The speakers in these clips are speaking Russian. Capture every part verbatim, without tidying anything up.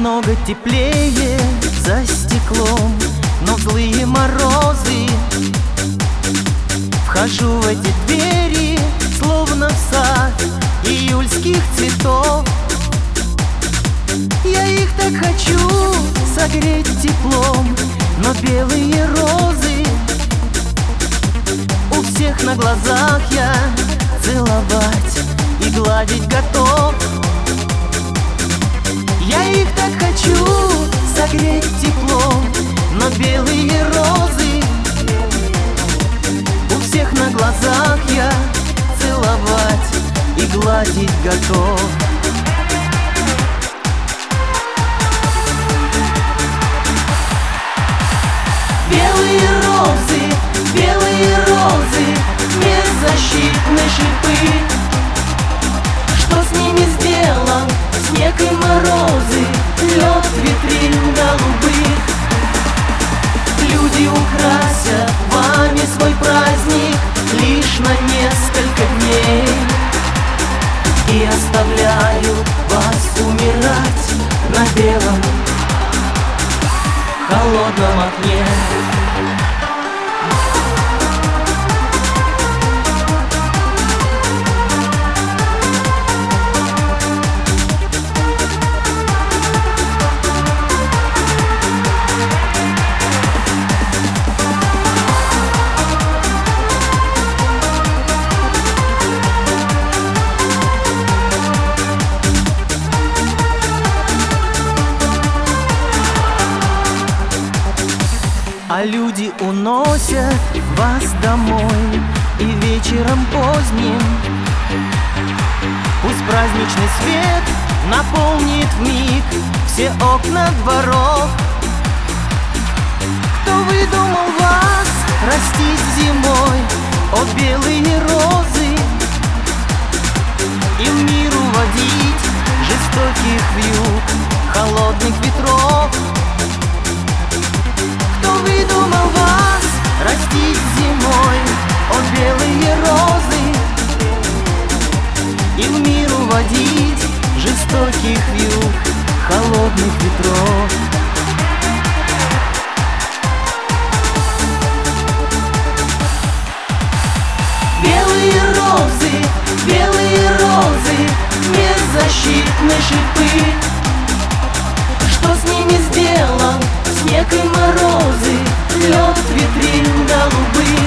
Немного теплее за стеклом, но в злые морозы вхожу в эти двери, словно в сад июльских цветов. Я их так хочу согреть теплом, но белые розы у всех на глазах я целовать и гладить готов. Я их так хочу согреть теплом, но белые розы у всех на глазах я целовать и гладить готов. Белые розы, белые розы, беззащитные шипы. Что с ними сделан снег и морозы, лед витрин голубых? Люди украсят вами свой праздник лишь на несколько дней и оставляют вас умирать на белом холодном окне. А люди уносят вас домой, и вечером поздним пусть праздничный свет наполнит вмиг все окна дворов. Кто выдумал вас растить зимой, о белые розы, и в мир уводить жестоких вьюг холодных ветров? Кто выдумал вас растить зимой, о белые розы, и в мир уводить жестоких вьюг холодных ветров? Белые розы, белые розы, беззащитные шипы. Что с ними сделан снег и морозы, лед витрин голубых?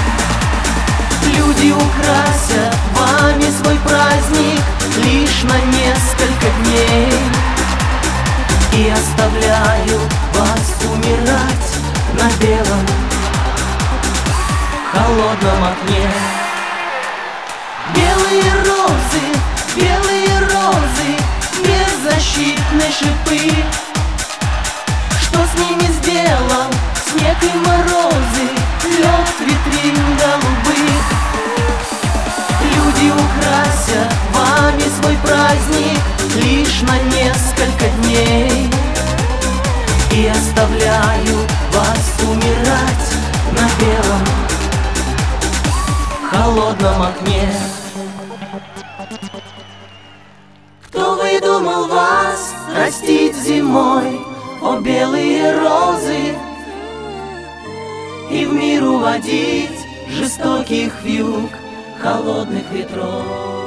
Люди украсят вами свой праздник лишь на несколько дней и оставляют вас умирать на белом холодном окне. Белые розы, белые розы, беззащитные шипы. Что с ними сделан снег и морозы, лед витрин голубых? Люди украсят вами свой праздник лишь на несколько дней и оставляют вас умирать на белом холодном окне. Кто выдумал вас растить зимой, о белые розы, и в мир уводить жестоких вьюг холодных ветров?